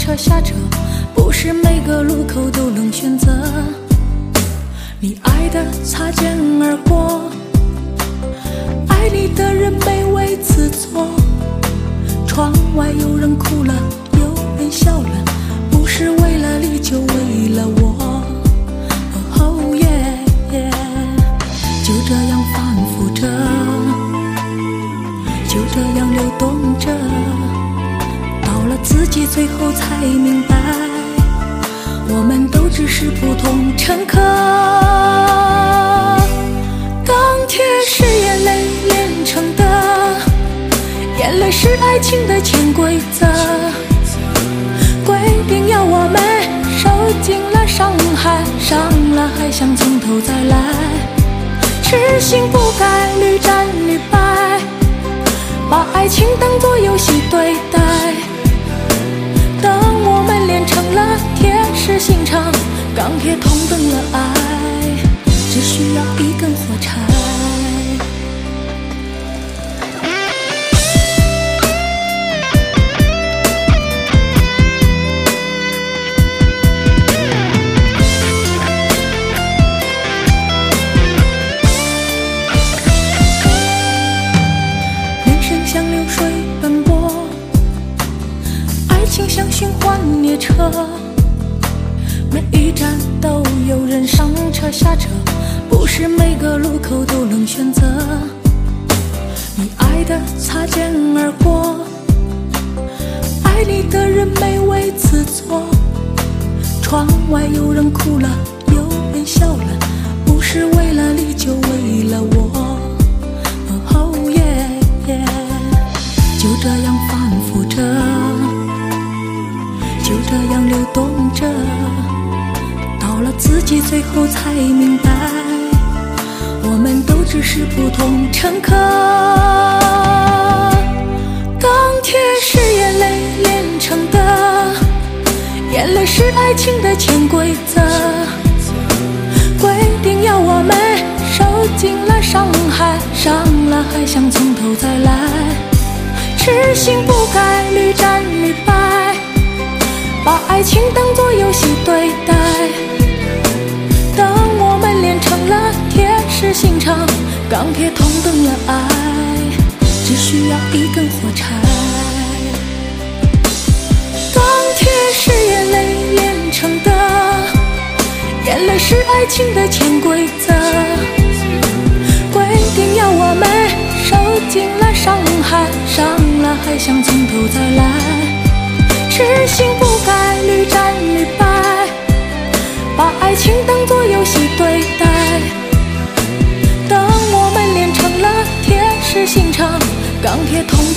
车下车，不是每个路口都能选择。你爱的擦肩而过，爱你的人没为此错。窗外有人哭了，有人笑了，不是为了你，就为了我。Oh yeah yeah， 就这样反复着，就这样流动着，到了自己最后才明白，我们都只是普通乘客。钢铁是眼泪炼成的，眼泪是爱情的潜规则，规定要我们受尽了伤害，伤了还想从头再来，痴心不改，屡战屡败，把爱情当作游戏对待。等我们练成了铁石心肠，钢铁同等了爱，只需要一根火柴。人生像流水奔波，爱情像循环列车，每一站都有人上车下车，不是每个路口都能选择。你爱的擦肩而过，爱你的人没为此错。窗外有人哭了，有人笑了，不是为了你，就为了我。Oh yeah yeah， 就这样反复着，就这样流动着，到了自己最后才明白，我们都只是普通乘客。钢铁是眼泪炼成的，眼泪是爱情的潜规则，规定要我们受尽了伤害，伤了还想从头再来，痴心不改，屡战屡败，把爱情当作游戏对待。等我们练成了铁石心肠，钢铁同等了爱，只需要一根火柴。钢铁是眼泪炼成的，眼泪是爱情的潜规则，规定要我们受尽了伤害，伤了还想从头再来，痴心不改，屡战屡败，把爱情当作游戏对待。等我们练成了铁石心肠，钢铁同